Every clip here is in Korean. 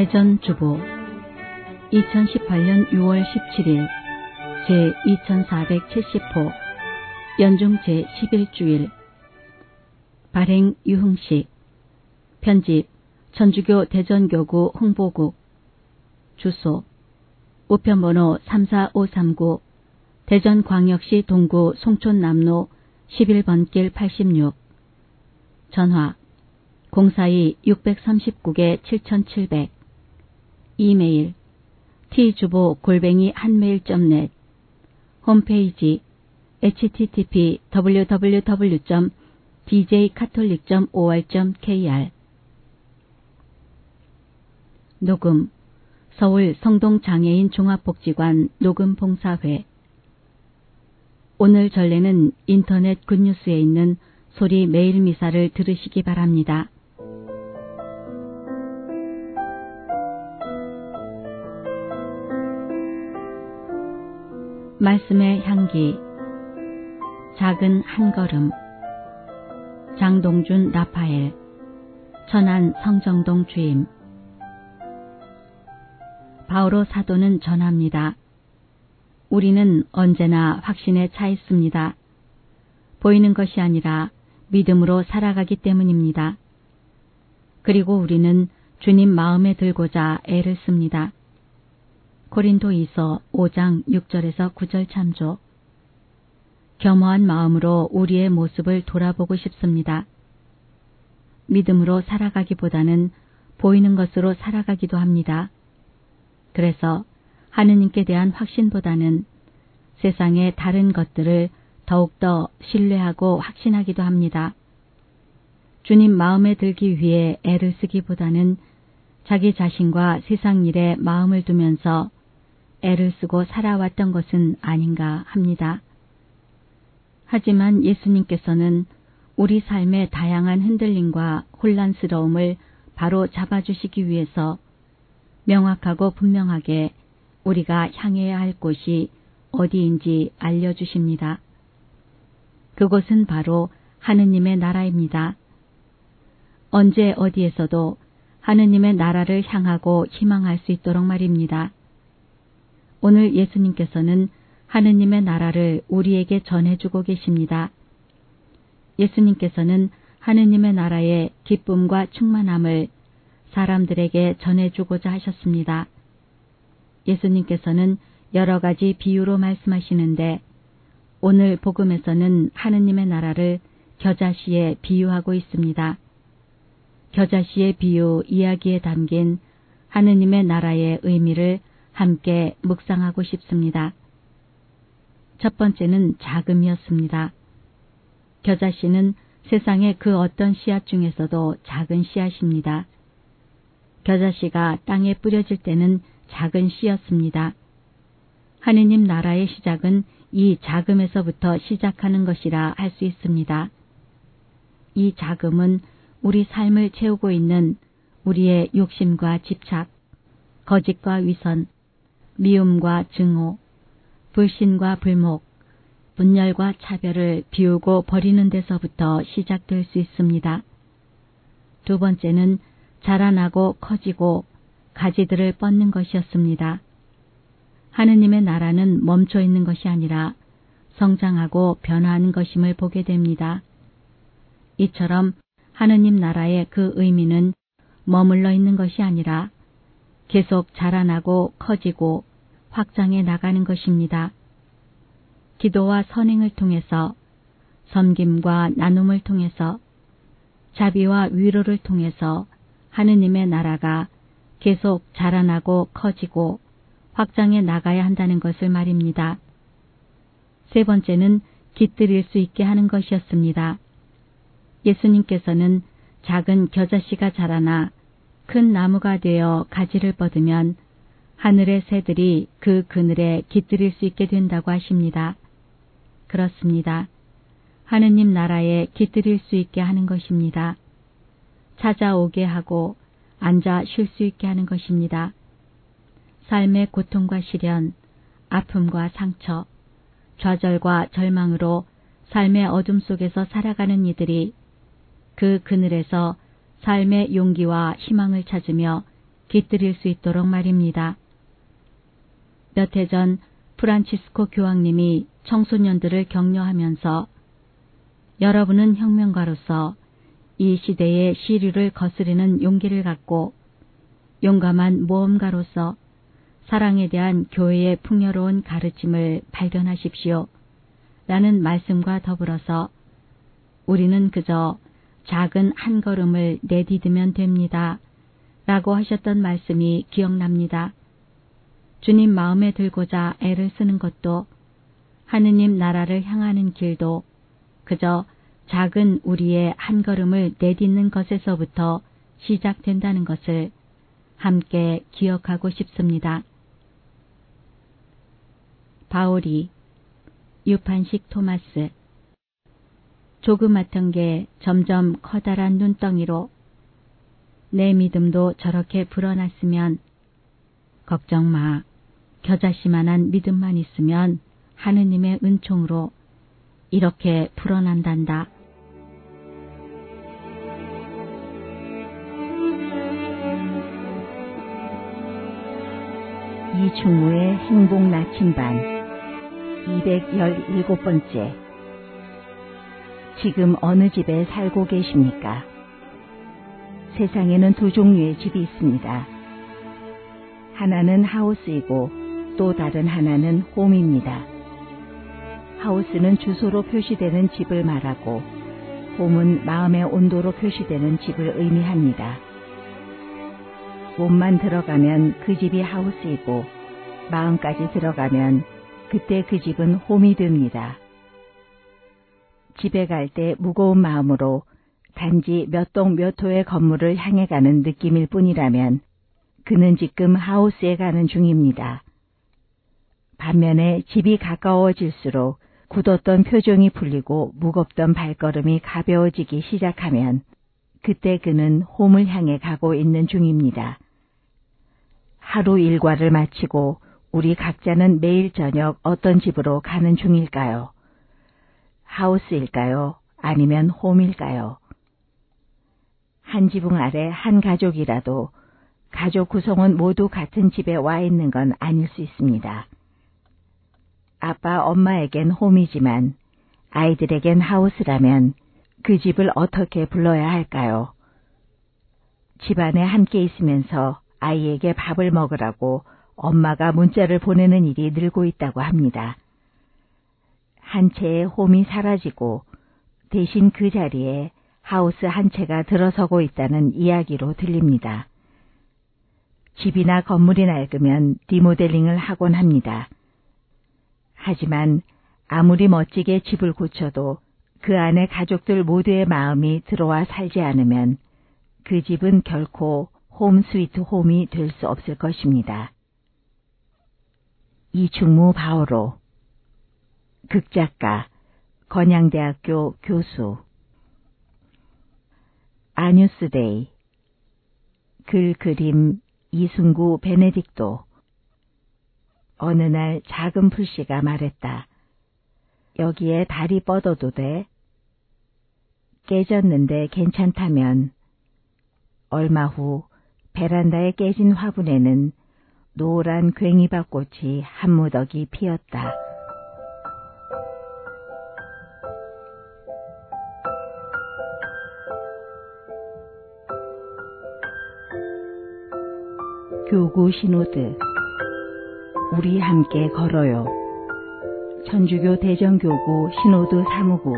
대전주보 2018년 6월 17일 제2470호 연중 제11주일 발행 유흥식 편집 천주교 대전교구 홍보국 주소 우편번호 34539 대전광역시 동구 송촌남로 11번길 86 전화 042-639-7700 이메일 t주보@한메일.net 홈페이지 http://www.djcatholic.or.kr 녹음 서울 성동장애인 종합복지관 녹음봉사회 오늘 전례는 인터넷 굿뉴스에 있는 소리 매일 미사를 들으시기 바랍니다. 말씀의 향기 작은 한 걸음 장동준 라파엘 천안 성정동 주임 바오로 사도는 전합니다. 우리는 언제나 확신에 차 있습니다. 보이는 것이 아니라 믿음으로 살아가기 때문입니다. 그리고 우리는 주님 마음에 들고자 애를 씁니다. 고린도이서 5장 6절에서 9절 참조. 겸허한 마음으로 우리의 모습을 돌아보고 싶습니다. 믿음으로 살아가기보다는 보이는 것으로 살아가기도 합니다. 그래서 하느님께 대한 확신보다는 세상의 다른 것들을 더욱더 신뢰하고 확신하기도 합니다. 주님 마음에 들기 위해 애를 쓰기보다는 자기 자신과 세상 일에 마음을 두면서 애를 쓰고 살아왔던 것은 아닌가 합니다. 하지만 예수님께서는 우리 삶의 다양한 흔들림과 혼란스러움을 바로 잡아주시기 위해서 명확하고 분명하게 우리가 향해야 할 곳이 어디인지 알려주십니다. 그곳은 바로 하느님의 나라입니다. 언제 어디에서도 하느님의 나라를 향하고 희망할 수 있도록 말입니다. 오늘 예수님께서는 하느님의 나라를 우리에게 전해주고 계십니다. 예수님께서는 하느님의 나라의 기쁨과 충만함을 사람들에게 전해주고자 하셨습니다. 예수님께서는 여러 가지 비유로 말씀하시는데 오늘 복음에서는 하느님의 나라를 겨자씨에 비유하고 있습니다. 겨자씨의 비유 이야기에 담긴 하느님의 나라의 의미를 함께 묵상하고 싶습니다. 첫 번째는 자금이었습니다. 겨자씨는 세상의 그 어떤 씨앗 중에서도 작은 씨앗입니다. 겨자씨가 땅에 뿌려질 때는 작은 씨였습니다. 하느님 나라의 시작은 이 자금에서부터 시작하는 것이라 할 수 있습니다. 이 자금은 우리 삶을 채우고 있는 우리의 욕심과 집착, 거짓과 위선, 미움과 증오, 불신과 불목, 분열과 차별을 비우고 버리는 데서부터 시작될 수 있습니다. 두 번째는 자라나고 커지고 가지들을 뻗는 것이었습니다. 하느님의 나라는 멈춰 있는 것이 아니라 성장하고 변화하는 것임을 보게 됩니다. 이처럼 하느님 나라의 그 의미는 머물러 있는 것이 아니라 계속 자라나고 커지고 확장해 나가는 것입니다. 기도와 선행을 통해서 섬김과 나눔을 통해서 자비와 위로를 통해서 하느님의 나라가 계속 자라나고 커지고 확장해 나가야 한다는 것을 말입니다. 세 번째는 깃들일 수 있게 하는 것이었습니다. 예수님께서는 작은 겨자씨가 자라나 큰 나무가 되어 가지를 뻗으면 하늘의 새들이 그 그늘에 깃들일 수 있게 된다고 하십니다. 그렇습니다. 하느님 나라에 깃들일 수 있게 하는 것입니다. 찾아오게 하고 앉아 쉴 수 있게 하는 것입니다. 삶의 고통과 시련, 아픔과 상처, 좌절과 절망으로 삶의 어둠 속에서 살아가는 이들이 그 그늘에서 삶의 용기와 희망을 찾으며 깃들일 수 있도록 말입니다. 몇 해 전 프란치스코 교황님이 청소년들을 격려하면서 여러분은 혁명가로서 이 시대의 시류를 거스르는 용기를 갖고 용감한 모험가로서 사랑에 대한 교회의 풍요로운 가르침을 발견하십시오. 라는 말씀과 더불어서 우리는 그저 작은 한 걸음을 내디디면 됩니다. 라고 하셨던 말씀이 기억납니다. 주님 마음에 들고자 애를 쓰는 것도 하느님 나라를 향하는 길도 그저 작은 우리의 한 걸음을 내딛는 것에서부터 시작된다는 것을 함께 기억하고 싶습니다. 바울이 유판식 토마스 조그맣던 게 점점 커다란 눈덩이로 내 믿음도 저렇게 불어났으면 걱정 마. 겨자씨만한 믿음만 있으면 하느님의 은총으로 이렇게 불어난단다. 이충무의 행복 나침반 217번째. 지금 어느 집에 살고 계십니까? 세상에는 두 종류의 집이 있습니다. 하나는 하우스이고 또 다른 하나는 홈입니다. 하우스는 주소로 표시되는 집을 말하고 홈은 마음의 온도로 표시되는 집을 의미합니다. 몸만 들어가면 그 집이 하우스이고 마음까지 들어가면 그때 그 집은 홈이 됩니다. 집에 갈 때 무거운 마음으로 단지 몇 동 몇 호의 건물을 향해 가는 느낌일 뿐이라면 그는 지금 하우스에 가는 중입니다. 반면에 집이 가까워질수록 굳었던 표정이 풀리고 무겁던 발걸음이 가벼워지기 시작하면 그때 그는 홈을 향해 가고 있는 중입니다. 하루 일과를 마치고 우리 각자는 매일 저녁 어떤 집으로 가는 중일까요? 하우스일까요? 아니면 홈일까요? 한 지붕 아래 한 가족이라도 가족 구성원 모두 같은 집에 와 있는 건 아닐 수 있습니다. 아빠, 엄마에겐 홈이지만 아이들에겐 하우스라면 그 집을 어떻게 불러야 할까요? 집안에 함께 있으면서 아이에게 밥을 먹으라고 엄마가 문자를 보내는 일이 늘고 있다고 합니다. 한 채의 홈이 사라지고 대신 그 자리에 하우스 한 채가 들어서고 있다는 이야기로 들립니다. 집이나 건물이 낡으면 리모델링을 하곤 합니다. 하지만 아무리 멋지게 집을 고쳐도 그 안에 가족들 모두의 마음이 들어와 살지 않으면 그 집은 결코 홈 스위트 홈이 될 수 없을 것입니다. 이충무 바오로 극작가 건양대학교 교수 아뉴스데이 글 그림 이순구 베네딕토 어느 날 작은 풀씨가 말했다. 여기에 다리 뻗어도 돼? 깨졌는데 괜찮다면. 얼마 후 베란다에 깨진 화분에는 노란 괭이밭꽃이 한 무더기 피었다. 교구 신호드 우리 함께 걸어요. 천주교 대전교구 신호드 사무국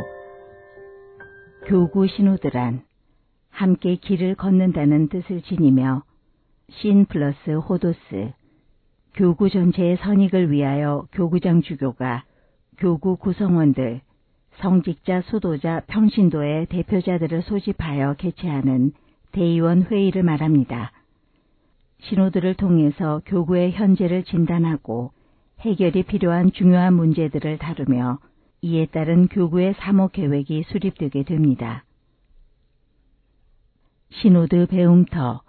교구 신호드란 함께 길을 걷는다는 뜻을 지니며 신 플러스 호도스 교구 전체의 선익을 위하여 교구장 주교가 교구 구성원들, 성직자, 수도자, 평신도의 대표자들을 소집하여 개최하는 대의원 회의를 말합니다. 신호들을 통해서 교구의 현재를 진단하고 해결이 필요한 중요한 문제들을 다루며 이에 따른 교구의 사목 계획이 수립되게 됩니다. 신호드 배움터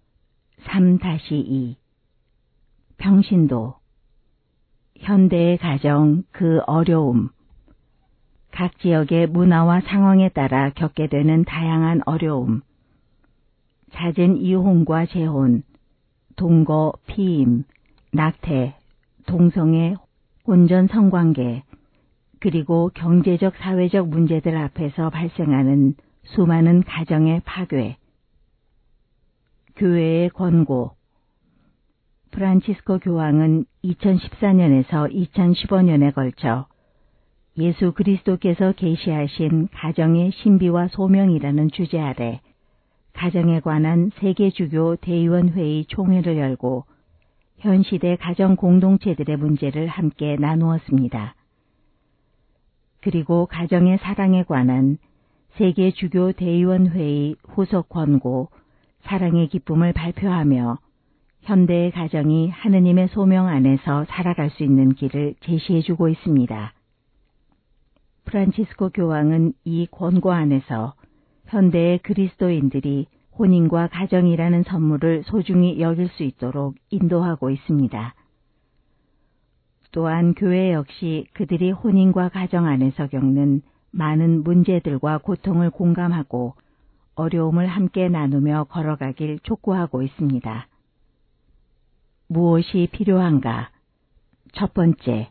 3-2 평신도 현대의 가정 그 어려움 각 지역의 문화와 상황에 따라 겪게 되는 다양한 어려움 잦은 이혼과 재혼 동거, 피임, 낙태, 동성애, 혼전 성관계, 그리고 경제적 사회적 문제들 앞에서 발생하는 수많은 가정의 파괴. 교회의 권고. 프란치스코 교황은 2014년에서 2015년에 걸쳐 예수 그리스도께서 계시하신 가정의 신비와 소명이라는 주제 아래 가정에 관한 세계주교 대의원회의 총회를 열고 현 시대 가정 공동체들의 문제를 함께 나누었습니다. 그리고 가정의 사랑에 관한 세계주교 대의원회의 후속 권고 사랑의 기쁨을 발표하며 현대의 가정이 하느님의 소명 안에서 살아갈 수 있는 길을 제시해주고 있습니다. 프란치스코 교황은 이 권고 안에서 현대의 그리스도인들이 혼인과 가정이라는 선물을 소중히 여길 수 있도록 인도하고 있습니다. 또한 교회 역시 그들이 혼인과 가정 안에서 겪는 많은 문제들과 고통을 공감하고 어려움을 함께 나누며 걸어가길 촉구하고 있습니다. 무엇이 필요한가? 첫 번째,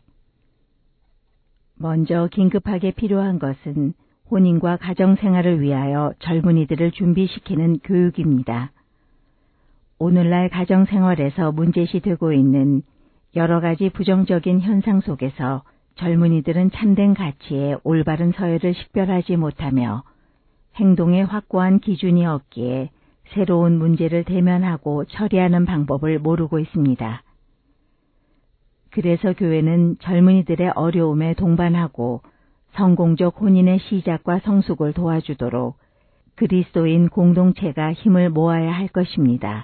먼저 긴급하게 필요한 것은 혼인과 가정 생활을 위하여 젊은이들을 준비시키는 교육입니다. 오늘날 가정 생활에서 문제시 되고 있는 여러 가지 부정적인 현상 속에서 젊은이들은 참된 가치에 올바른 서열을 식별하지 못하며 행동의 확고한 기준이 없기에 새로운 문제를 대면하고 처리하는 방법을 모르고 있습니다. 그래서 교회는 젊은이들의 어려움에 동반하고 성공적 혼인의 시작과 성숙을 도와주도록 그리스도인 공동체가 힘을 모아야 할 것입니다.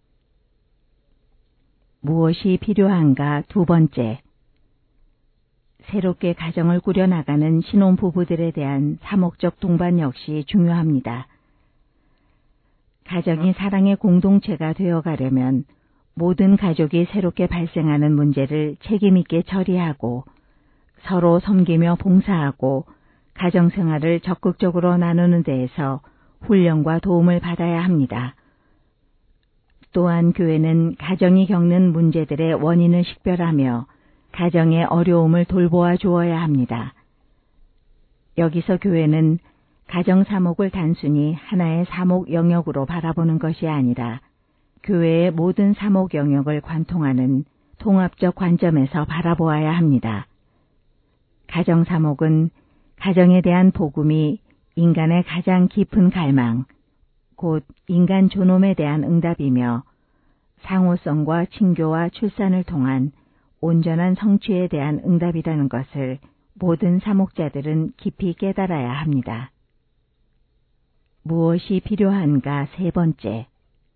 무엇이 필요한가? 두 번째, 새롭게 가정을 꾸려나가는 신혼부부들에 대한 사목적 동반 역시 중요합니다. 가정이 사랑의 공동체가 되어가려면 모든 가족이 새롭게 발생하는 문제를 책임있게 처리하고 서로 섬기며 봉사하고 가정생활을 적극적으로 나누는 데에서 훈련과 도움을 받아야 합니다. 또한 교회는 가정이 겪는 문제들의 원인을 식별하며 가정의 어려움을 돌보아 주어야 합니다. 여기서 교회는 가정 사목을 단순히 하나의 사목 영역으로 바라보는 것이 아니라 교회의 모든 사목 영역을 관통하는 통합적 관점에서 바라보아야 합니다. 가정 사목은 가정에 대한 복음이 인간의 가장 깊은 갈망, 곧 인간 존엄에 대한 응답이며 상호성과 친교와 출산을 통한 온전한 성취에 대한 응답이라는 것을 모든 사목자들은 깊이 깨달아야 합니다. 무엇이 필요한가? 세 번째,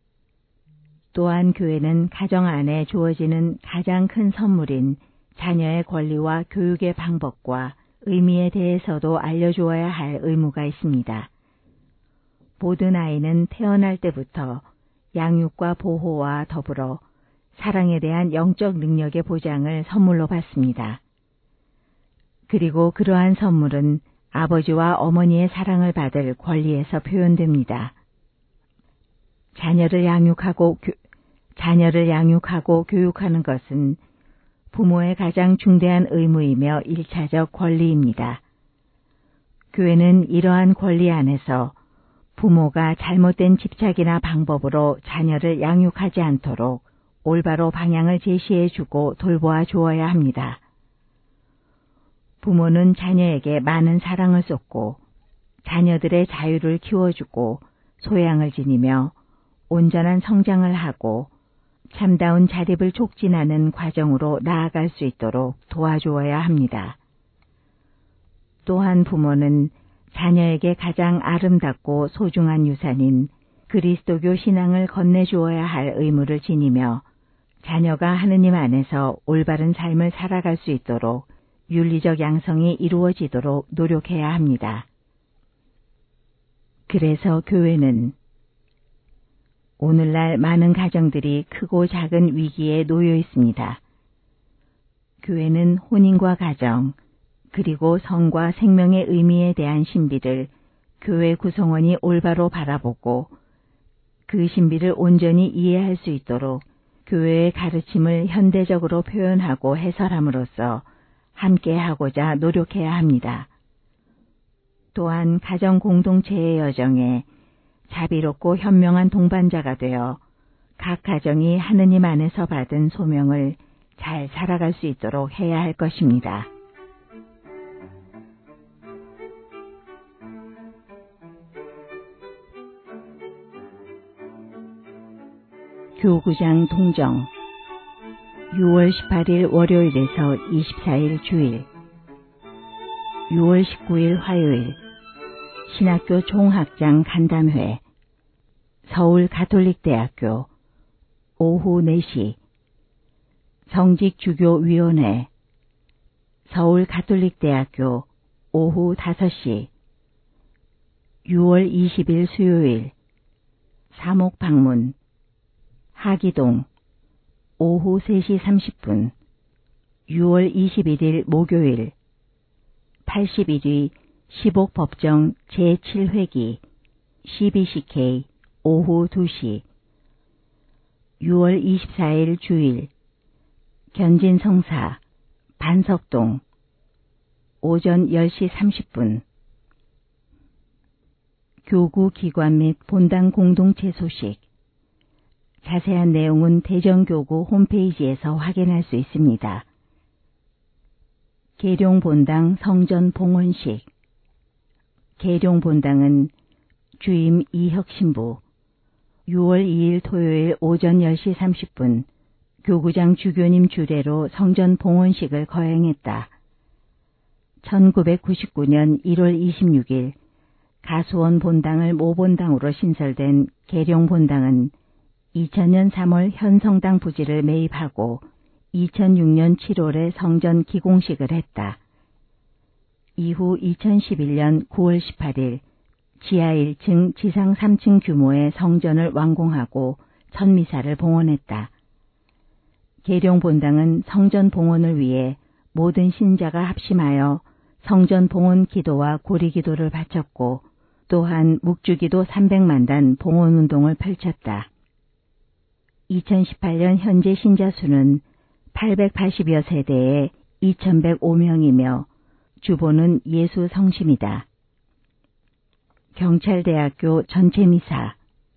또한 교회는 가정 안에 주어지는 가장 큰 선물인 자녀의 권리와 교육의 방법과 의미에 대해서도 알려주어야 할 의무가 있습니다. 모든 아이는 태어날 때부터 양육과 보호와 더불어 사랑에 대한 영적 능력의 보장을 선물로 받습니다. 그리고 그러한 선물은 아버지와 어머니의 사랑을 받을 권리에서 표현됩니다. 자녀를 양육하고 교육하는 것은 부모의 가장 중대한 의무이며 일차적 권리입니다. 교회는 이러한 권리 안에서 부모가 잘못된 집착이나 방법으로 자녀를 양육하지 않도록 올바로 방향을 제시해주고 돌보아 주어야 합니다. 부모는 자녀에게 많은 사랑을 쏟고 자녀들의 자유를 키워주고 소양을 지니며 온전한 성장을 하고 참다운 자립을 촉진하는 과정으로 나아갈 수 있도록 도와주어야 합니다. 또한 부모는 자녀에게 가장 아름답고 소중한 유산인 그리스도교 신앙을 건네주어야 할 의무를 지니며 자녀가 하느님 안에서 올바른 삶을 살아갈 수 있도록 윤리적 양성이 이루어지도록 노력해야 합니다. 그래서 교회는 오늘날 많은 가정들이 크고 작은 위기에 놓여 있습니다. 교회는 혼인과 가정, 그리고 성과 생명의 의미에 대한 신비를 교회 구성원이 올바로 바라보고 그 신비를 온전히 이해할 수 있도록 교회의 가르침을 현대적으로 표현하고 해설함으로써 함께하고자 노력해야 합니다. 또한 가정 공동체의 여정에 자비롭고 현명한 동반자가 되어 각 가정이 하느님 안에서 받은 소명을 잘 살아갈 수 있도록 해야 할 것입니다. 교구장 동정 6월 18일 월요일에서 24일 주일 6월 19일 화요일 신학교 총학장 간담회 서울가톨릭대학교 오후 4시 성직주교위원회 서울가톨릭대학교 오후 5시 6월 20일 수요일 사목방문 하기동 오후 3시 30분 6월 21일 목요일 81위 시복법정 제7회기 CBCK 오후 2시 6월 24일 주일 견진성사 반석동 오전 10시 30분 교구기관 및 본당 공동체 소식 자세한 내용은 대전교구 홈페이지에서 확인할 수 있습니다. 계룡본당 성전 봉헌식 계룡본당은 주임 이혁신부 6월 2일 토요일 오전 10시 30분 교구장 주교님 주례로 성전 봉헌식을 거행했다. 1999년 1월 26일 가수원 본당을 모본당으로 신설된 계룡본당은 2000년 3월 현성당 부지를 매입하고 2006년 7월에 성전 기공식을 했다. 이후 2011년 9월 18일 지하 1층 지상 3층 규모의 성전을 완공하고 첫 미사를 봉헌했다. 계룡본당은 성전 봉헌을 위해 모든 신자가 합심하여 성전 봉헌 기도와 고리기도를 바쳤고 또한 묵주기도 300만단 봉헌운동을 펼쳤다. 2018년 현재 신자 수는 880여 세대에 2105명이며 주보는 예수 성심이다. 경찰대학교 전체미사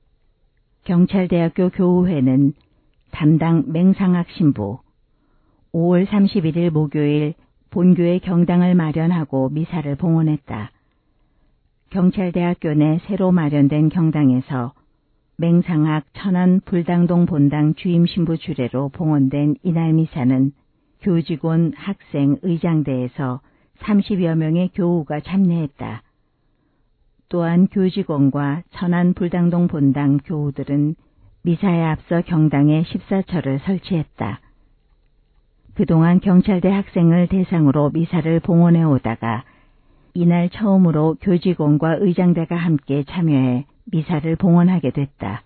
경찰대학교 교우회는 담당 맹상학 신부 5월 31일 목요일 본교의 경당을 마련하고 미사를 봉헌했다. 경찰대학교 내 새로 마련된 경당에서 맹상학 천안 불당동 본당 주임신부 주례로 봉헌된 이날 미사는 교직원, 학생, 의장대에서 30여 명의 교우가 참여했다. 또한 교직원과 천안 불당동 본당 교우들은 미사에 앞서 경당에 14처를 설치했다. 그동안 경찰대 학생을 대상으로 미사를 봉헌해 오다가 이날 처음으로 교직원과 의장대가 함께 참여해 미사를 봉헌하게 됐다.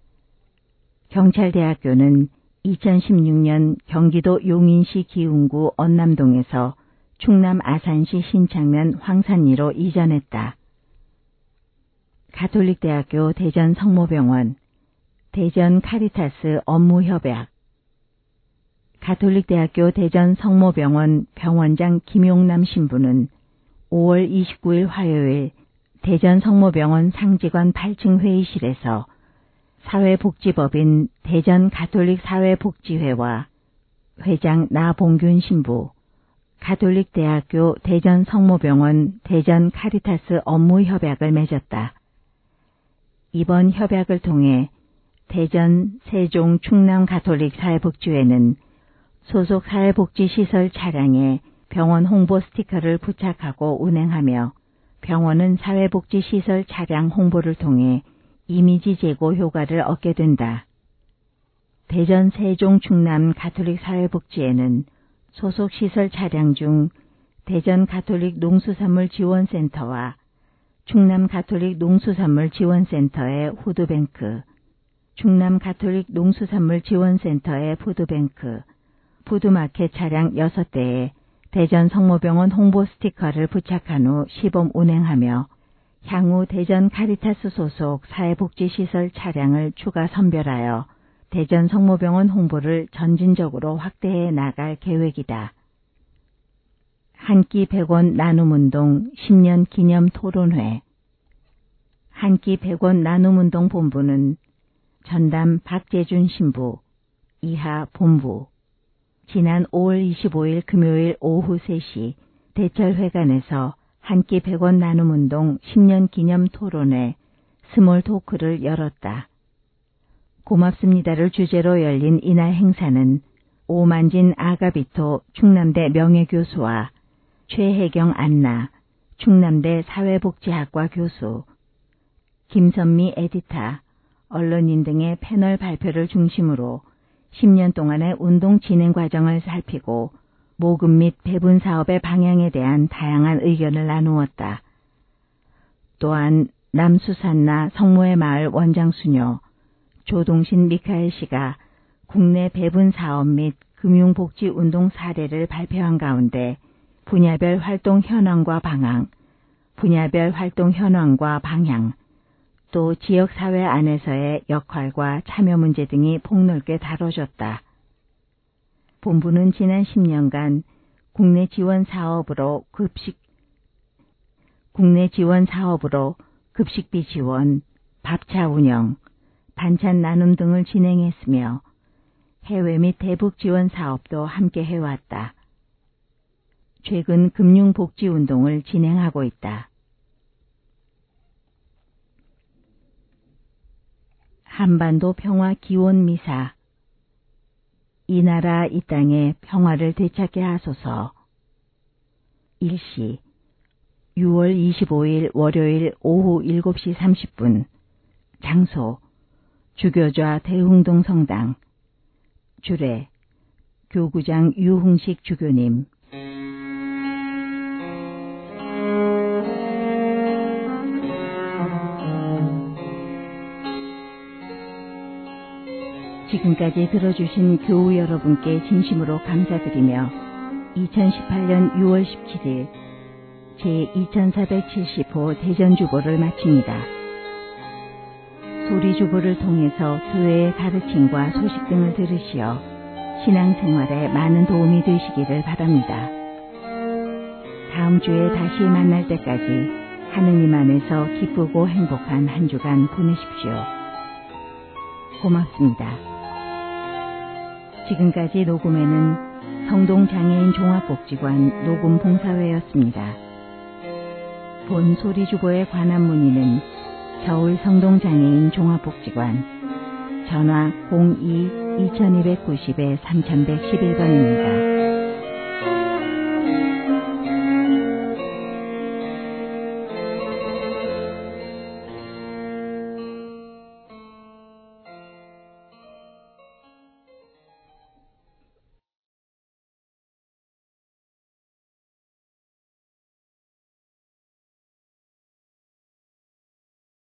경찰대학교는 2016년 경기도 용인시 기흥구 언남동에서 충남 아산시 신창면 황산리로 이전했다. 가톨릭대학교 대전 성모병원 대전 카리타스 업무협약 가톨릭대학교 대전 성모병원 병원장 김용남 신부는 5월 29일 화요일 대전 성모병원 상직원 8층 회의실에서 사회복지법인 대전 가톨릭 사회복지회와 회장 나봉균 신부, 가톨릭대학교 대전 성모병원 대전 카리타스 업무협약을 맺었다. 이번 협약을 통해 대전, 세종, 충남 가톨릭 사회복지회는 소속 사회복지시설 차량에 병원 홍보 스티커를 부착하고 운행하며 병원은 사회복지시설 차량 홍보를 통해 이미지 제고 효과를 얻게 된다. 대전, 세종, 충남 가톨릭 사회복지회는 소속 시설 차량 중 대전 가톨릭 농수산물 지원센터와 충남 가톨릭 농수산물 지원센터의 푸드뱅크, 충남 가톨릭 농수산물 지원센터의 푸드뱅크, 푸드마켓 차량 6대에 대전 성모병원 홍보 스티커를 부착한 후 시범 운행하며 향후 대전 카리타스 소속 사회복지시설 차량을 추가 선별하여 대전 성모병원 홍보를 전진적으로 확대해 나갈 계획이다. 한 끼 100원 나눔운동 10년 기념 토론회. 한 끼 100원 나눔운동 본부는 전담 박재준 신부, 이하 본부. 지난 5월 25일 금요일 오후 3시 대철회관에서 한 끼 100원 나눔운동 10년 기념 토론회 스몰 토크를 열었다. 고맙습니다를 주제로 열린 이날 행사는 오만진 아가비토 충남대 명예교수와 최혜경 안나 충남대 사회복지학과 교수, 김선미 에디터, 언론인 등의 패널 발표를 중심으로 10년 동안의 운동 진행 과정을 살피고 모금 및 배분 사업의 방향에 대한 다양한 의견을 나누었다. 또한 남수산나 성모의 마을 원장수녀 조동신 미카엘 씨가 국내 배분 사업 및 금융복지운동 사례를 발표한 가운데 분야별 활동 현황과 방향, 또 지역사회 안에서의 역할과 참여 문제 등이 폭넓게 다뤄졌다. 본부는 지난 10년간 국내 지원 사업으로 급식비 지원, 밥차 운영, 반찬 나눔 등을 진행했으며 해외 및 대북 지원 사업도 함께 해왔다. 최근 금융복지운동을 진행하고 있다. 한반도 평화 기원 미사. 이 나라 이 땅의 평화를 되찾게 하소서. 일시 6월 25일 월요일 오후 7시 30분. 장소 주교좌 대흥동 성당. 주례 교구장 유흥식 주교님. 지금까지 들어주신 교우 여러분께 진심으로 감사드리며 2018년 6월 17일 제2470호 대전주보를 마칩니다. 소리주보를 통해서 교회의 가르침과 소식 등을 들으시어 신앙생활에 많은 도움이 되시기를 바랍니다. 다음 주에 다시 만날 때까지 하느님 안에서 기쁘고 행복한 한 주간 보내십시오. 고맙습니다. 지금까지 녹음에는 성동장애인 종합복지관 녹음봉사회였습니다. 본 소리주보에 관한 문의는 서울 성동장애인 종합복지관 전화 02-2290-3111번입니다.